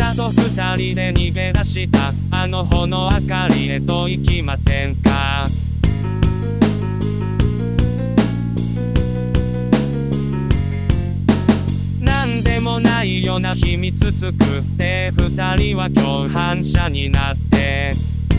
たと二人で逃げ出したあの穂の明かりへと行きませんか。なんでもないような秘密作って二人は共犯者になって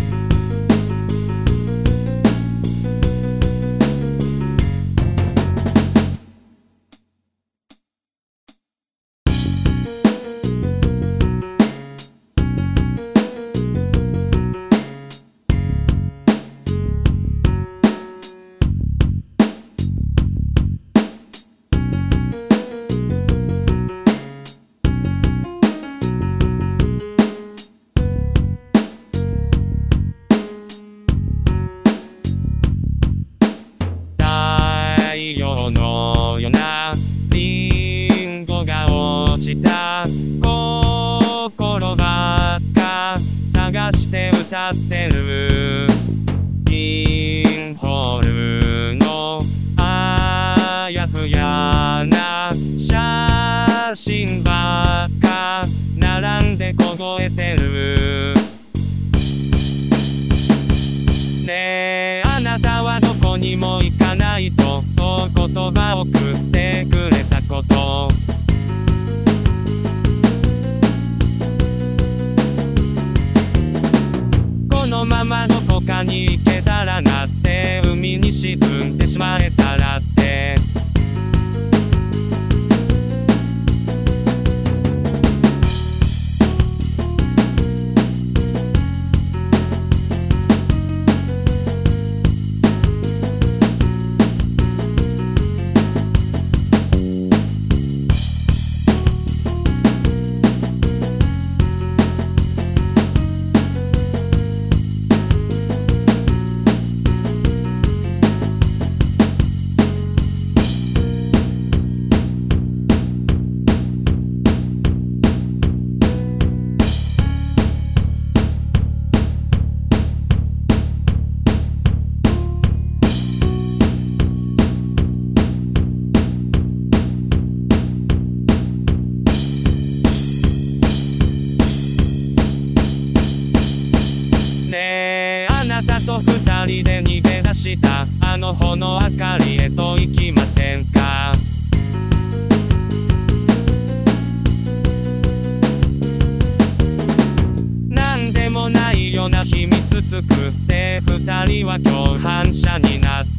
のようなリンゴが落ちた心ばっか探して歌ってるピンホールのあやふやな写真ばっか並んで凍えてる。ねえあなたはどこにも行かないとそう言葉を送ってくれたこと、このままどこかに行けたらなって海に沈んでしまえたらってねえあなたと二人で逃げ出したあの穂の明かりへと行きませんか。なんでもないような秘密作って二人は共犯者になって